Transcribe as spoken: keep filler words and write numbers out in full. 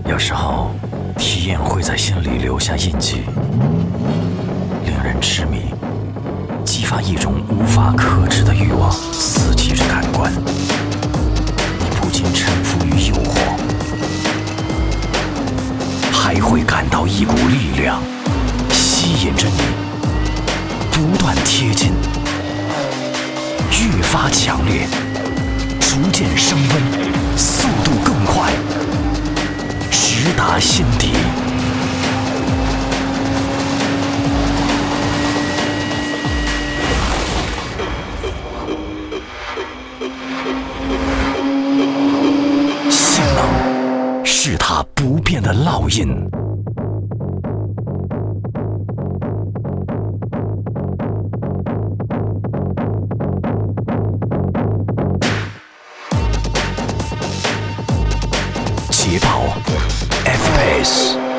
有时候，体验会在心里留下印记，令人痴迷，激发一种无法克制的欲望，刺激着感官。你不仅臣服于诱惑，还会感到一股力量吸引着你，不断贴近，越发强烈，逐渐升温，速度更快，直达心底。性能是它不变的烙印。捷豹 F P S。